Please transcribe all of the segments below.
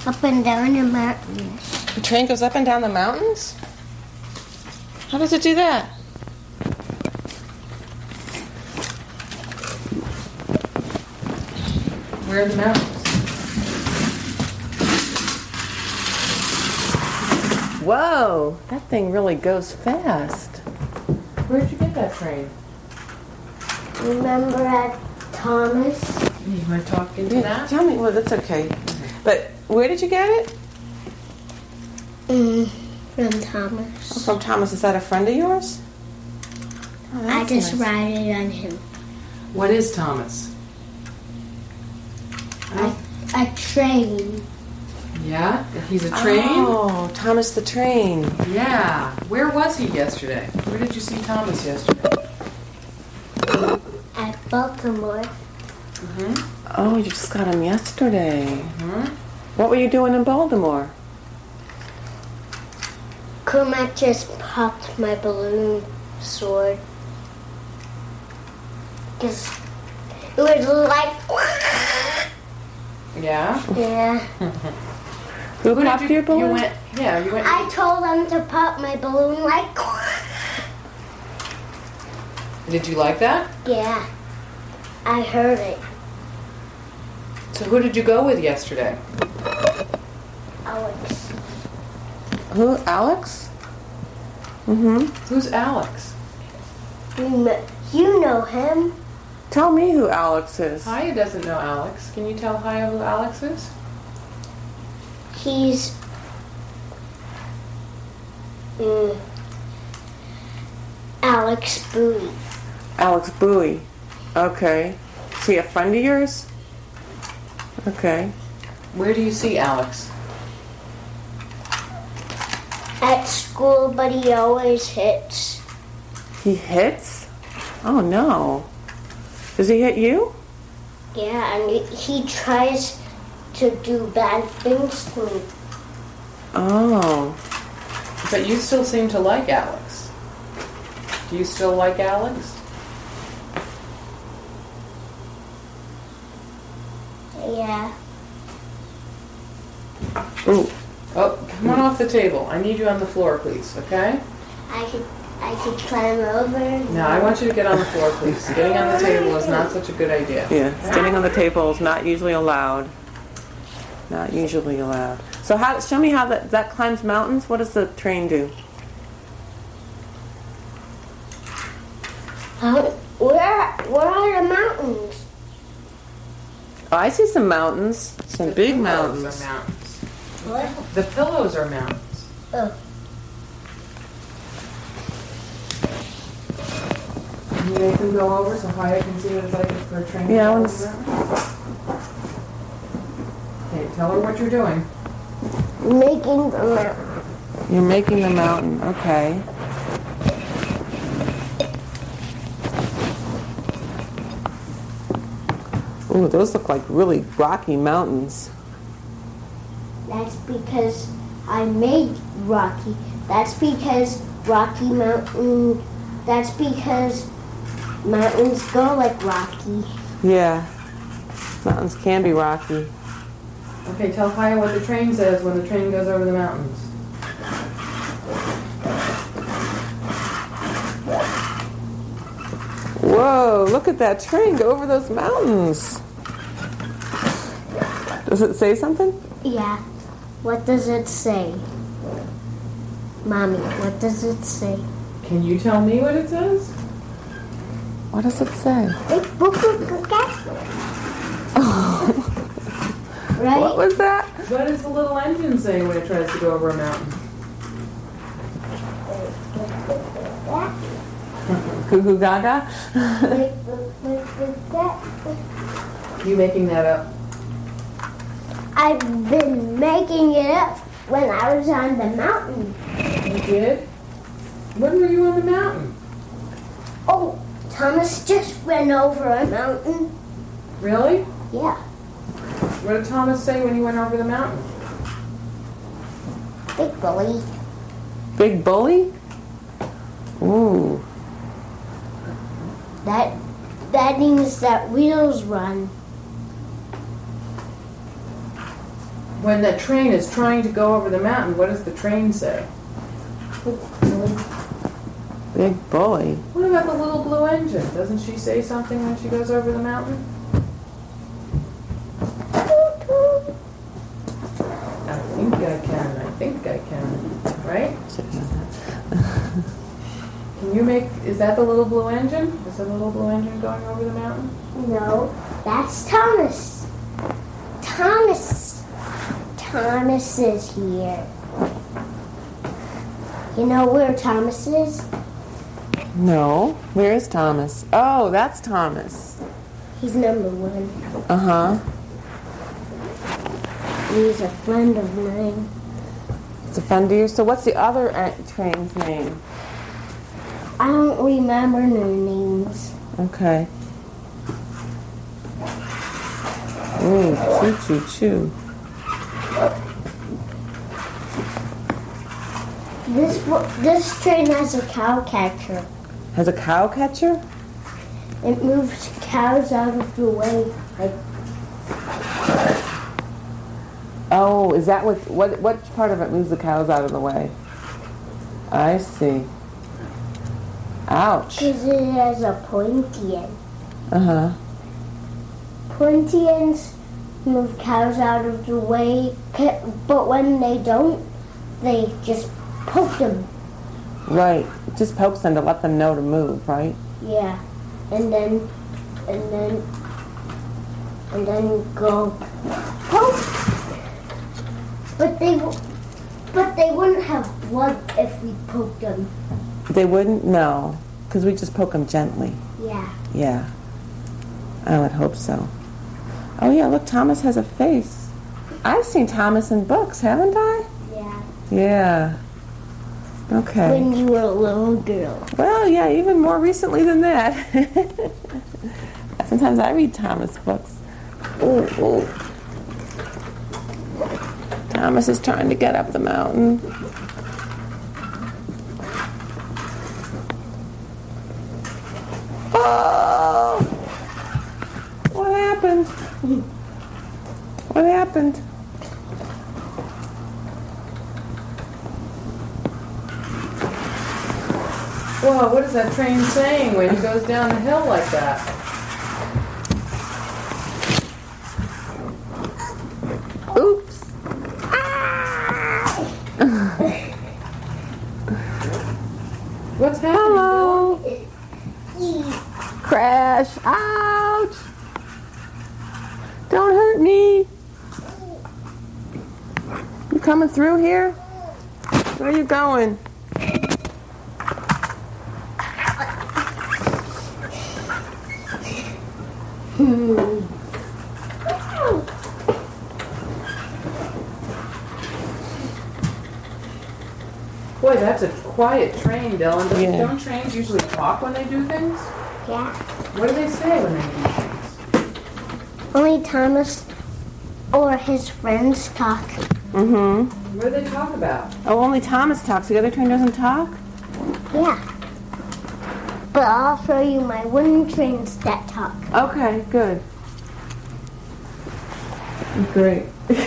up and down the mountains. The train goes up and down the mountains? How does it do that? Where are the mountains? Whoa, that thing really goes fast. Where'd you get that train? Remember at Thomas? You want to talk into that? Tell me. Well, that's okay. But where did you get it? From Thomas. From Thomas. Is that a friend of yours? Oh, I just nice. ride it on him. What is Thomas? A train. Yeah? He's a train? Oh, Thomas the train. Yeah. Where was he yesterday? Where did you see Thomas yesterday? At Baltimore. Oh, you just got him yesterday. What were you doing in Baltimore? Kermit just popped my balloon sword. Because it was like... Yeah? Yeah. Who popped your balloon? You went. I told them to pop my balloon like... Did you like that? Yeah. I heard it. So who did you go with yesterday? Alex. Who? Alex? Who's Alex? You know him. Tell me who Alex is. Haya doesn't know Alex. Can you tell Haya who Alex is? He's... Alex Bowie. Alex Bowie. Okay. Is he a friend of yours? Okay. Where do you see Alex? At school, but he always hits. He hits? Oh no. Does he hit you? Yeah, and he tries to do bad things to me. Oh. But you still seem to like Alex. Do you still like Alex? Yeah. Ooh. Oh, come on off the table. I need you on the floor, please, okay? I could climb over. No, I want you to get on the floor, please. Getting on the table is not such a good idea. Yeah, standing on the table is not usually allowed. Not usually allowed. So show me how that climbs mountains. What does the train do? Where are the mountains? Oh, I see some mountains. Some big Pillows mountains. are mountains. What? The pillows are mountains. Oh. Can you make them go over so Haya can see what it's like for a train? Yeah, I to wanna go over? Okay, tell her what you're doing. Making the mountain. You're making the mountain. Okay. Ooh, those look like really rocky mountains. That's because I made Rocky. That's because Rocky Mountain. That's because mountains go like Rocky. Yeah. Mountains can be rocky. Okay, tell Haya what the train says when the train goes over the mountains. Whoa, look at that train go over those mountains. Does it say something? Yeah. What does it say? Mommy, what does it say? Can you tell me what it says? What does it say? Right? What was that? What does the little engine say when it tries to go over a mountain? Goo goo gaga? You making that up? I've been making it up when I was on the mountain. You did? When were you on the mountain? Oh, Thomas just went over a mountain. Really? Yeah. What did Thomas say when he went over the mountain? Big bully. Big bully? Ooh. That means that wheels run. When that train is trying to go over the mountain, what does the train say? Big bully. What about the little blue engine? Doesn't she say something when she goes over the mountain? I think I can. Right? Can you make, is that the little blue engine? Is the little blue engine going over the mountain? No, that's Thomas. Thomas is here. You know where Thomas is? No. Where is Thomas? Oh, that's Thomas. He's number 1. Uh-huh. He's a friend of mine. It's a friend of yours. So what's the other train's name? I don't remember their names. Okay. Ooh, choo choo choo. This train has a cow catcher. Has a cow catcher? It moves cows out of the way. Like, oh, is that what part of it moves the cows out of the way? I see. Ouch. because it has a pointy end. Uh-huh. Pointy ends move cows out of the way, but when they don't, they just poke them. Right. It just pokes them to let them know to move, right? Yeah, and then go poke. But they wouldn't have blood if we poked them. They wouldn't? No. Because we just poke them gently. Yeah. Yeah. I would hope so. Oh, yeah, look, Thomas has a face. I've seen Thomas in books, haven't I? Yeah. Yeah. Okay. When you were a little girl. Well, yeah, even more recently than that. Sometimes I read Thomas books. Ooh, ooh. Thomas is trying to get up the mountain. Oh! What happened? What happened? Whoa, what is that train saying when it goes down the hill like that? Oops. Ah! What's happening? Hello. Crash. Ouch. Don't hurt me. You coming through here? Where are you going? Boy, that's a quiet train, Dylan. Yeah. Don't trains usually talk when they do things? Yeah. What do they say when they do things? Only Thomas or his friends talk. Mm-hmm. What do they talk about? Oh, only Thomas talks. The other train doesn't talk? Yeah. But I'll show you my wooden trains that talk. Okay, good. Great.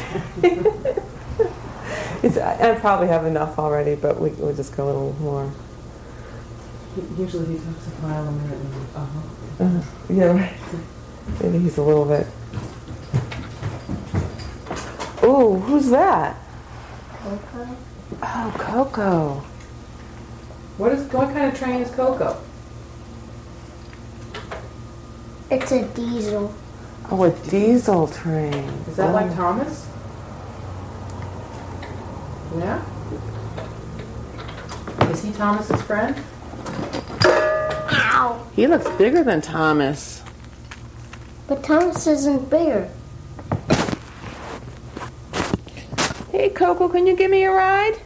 I probably have enough already, but we'll just go a little more. Usually he talks a mile a minute. And Yeah, right. Maybe he's a little bit. Ooh, who's that? Coco? Oh, Coco. What kind of train is Coco? It's a diesel. Oh, a diesel train. Is that Oh. like Thomas? Yeah? Is he Thomas's friend? Ow! He looks bigger than Thomas. But Thomas isn't bigger. Hey, Coco, can you give me a ride?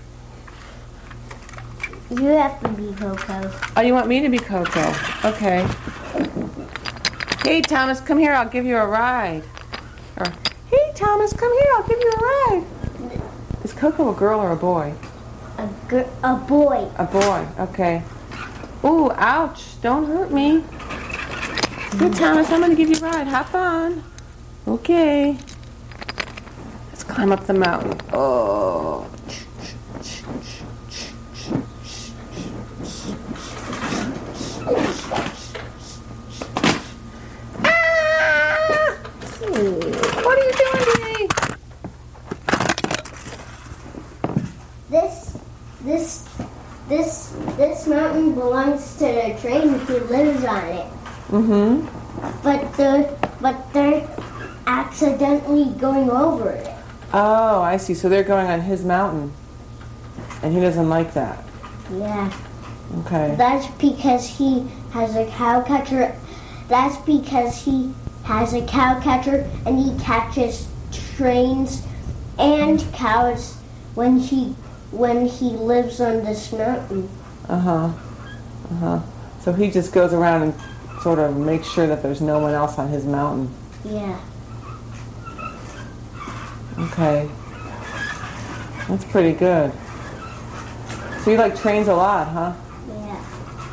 You have to be Coco. Oh, you want me to be Coco? Okay. Hey, Thomas, come here. I'll give you a ride. Or, hey, Thomas, come here. I'll give you a ride. Is Coco a girl or a boy? A boy. A boy. Okay. Ooh, ouch. Don't hurt me. Hey, Thomas, I'm going to give you a ride. Hop on. Okay. Let's climb up the mountain. Oh. Ah! What are you doing today? This mountain belongs to the train who lives on it. Mm-hmm. But they're accidentally going over it. Oh, I see. So they're going on his mountain, and he doesn't like that. Yeah. Okay. That's because he has a cow catcher. That's because he has a cow catcher and he catches trains and cows when he lives on this mountain. Uh-huh. Uh-huh. So he just goes around and sort of makes sure that there's no one else on his mountain. Yeah. Okay. That's pretty good. So you like trains a lot, huh? Yeah.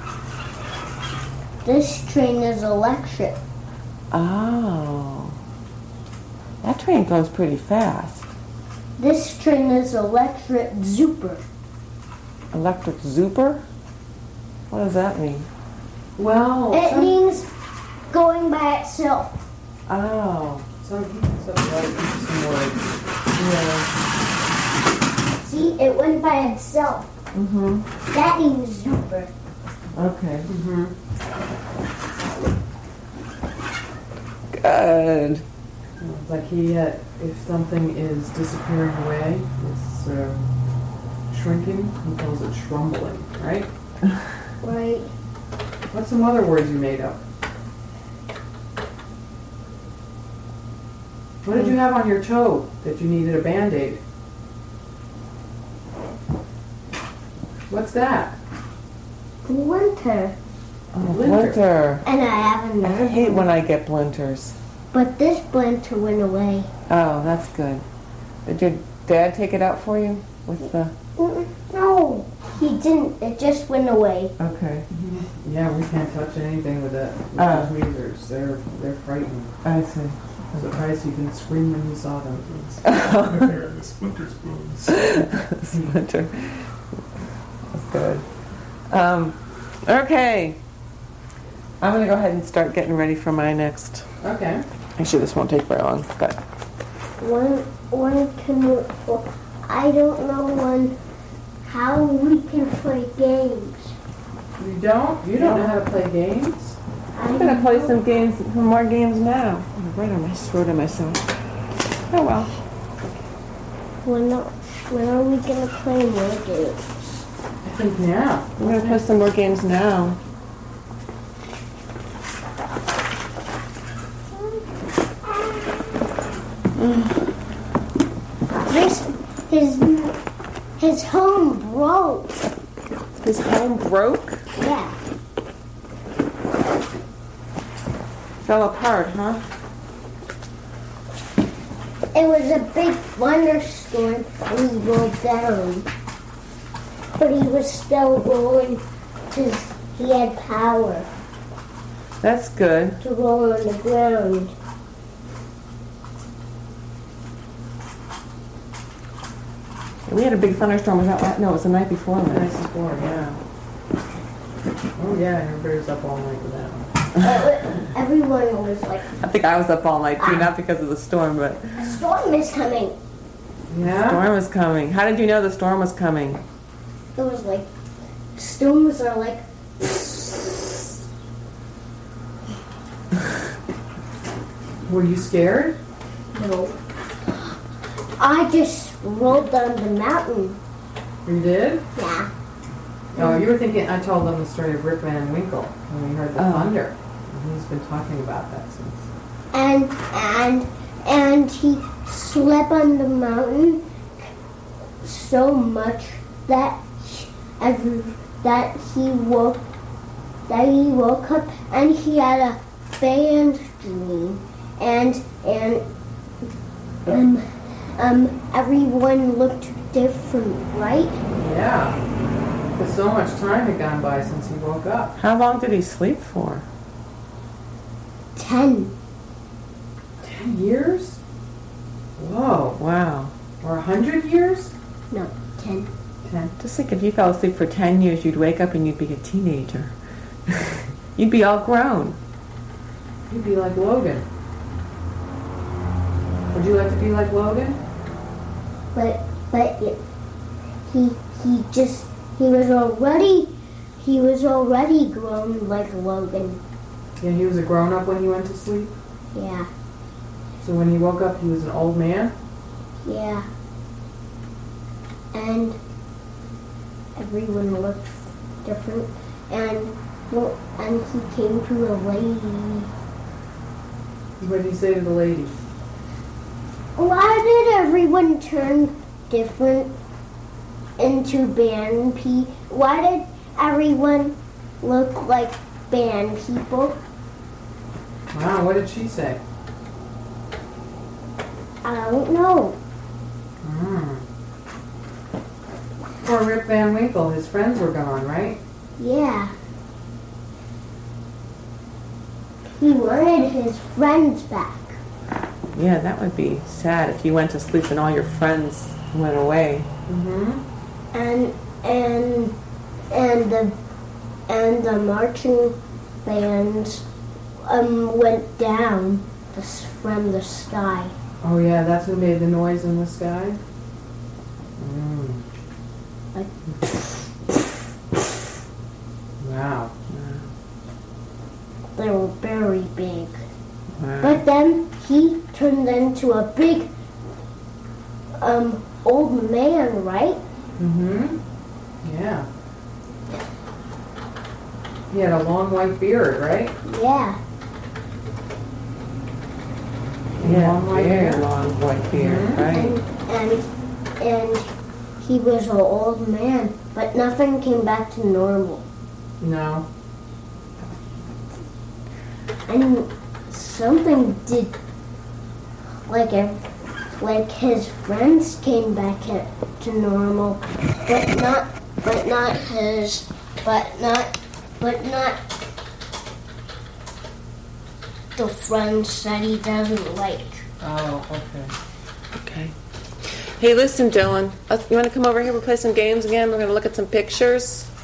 This train is electric. Oh. That train goes pretty fast. This train is electric Zooper. Electric Zooper? What does that mean? Well, It means going by itself. Oh. some words. Yeah. See, it went by itself. Mm-hmm. That means Zooper. Okay. Mm-hmm. Good. Like if something is disappearing away, it's shrinking, he calls it shrumbling, right? Right. What's some other words you made up? What did you have on your toe that you needed a Band-Aid? What's that? Winter. Oh, Blinter. Blinter. And I have I another hate one. when I get blinters. But this Blinter went away. Oh, that's good. Did your dad take it out for you with the... No, he didn't. It just went away. Okay. Yeah, we can't touch anything with that. With Oh. those tweezers. They're frightening. I see. I'm surprised you didn't scream when you saw them. They're the splinter spoons. Splinter. That's good. Okay. I'm going to go ahead and start getting ready for my next... Okay. Actually, this won't take very long. But One canoe. I don't know how we can play games. You don't? You don't know how to play games? I'm going to play some more games now. I'm right on my throat of myself. Oh, well. When are we gonna play more games? I think now. I'm going to play some more games now. His home broke. His home broke? Yeah. Fell apart, huh? It was a big thunderstorm and he rolled down. But he was still rolling because he had power That's good. to roll on the ground. We had a big thunderstorm. Was that, no, it was the night before The night last. before, yeah. Oh yeah, everybody was up all night with that. Everyone was like, I think I was up all night too, not because of the storm, but a storm is coming. Yeah? storm was coming. How did you know the storm was coming? It was like, storms are like, Were you scared? no. I just rolled down the mountain. You did? Yeah. Oh, you were thinking, I told them the story of Rip Van Winkle when we heard the Oh. thunder. And he's been talking about that since. And he slept on the mountain so much that he woke up and he had a bad dream and everyone looked different, right? Yeah. Because so much time had gone by since he woke up. How long did he sleep for? 10. 10 years? Whoa. Wow. Or 100 years? No, 10. 10. Just think if you fell asleep for 10 years, you'd wake up and you'd be a teenager. You'd be all grown. You'd be like Logan. Would you like to be like Logan? But he was already grown like Logan. Yeah, he was a grown-up when he went to sleep. Yeah, So when he woke up, he was an old man? yeah. And everyone looked different. And he came to a lady. What did he say to the lady? Why did everyone turn different into band people? Why did everyone look like band people? Wow, what did she say? I don't know. Poor Rip Van Winkle, his friends were gone, right? Yeah. He wanted his friends back. Yeah, that would be sad if you went to sleep and all your friends went away. Mm-hmm. And the marching bands went down from the sky. Oh yeah, that's who made the noise in the sky? Like, Wow. they were very big. Wow. But then he turned into a big old man, right? Mm-hmm. Yeah. He had a long white beard, right? Yeah. Yeah, Long white very beard. long white beard, Mhm. right? And he was an old man, but nothing came back to normal. No. And something did, like his friends came back to normal, but not the friends that he doesn't like. Oh, okay. Okay. Hey, listen, Dylan. You want to come over here? We'll play some games again. We're going to look at some pictures.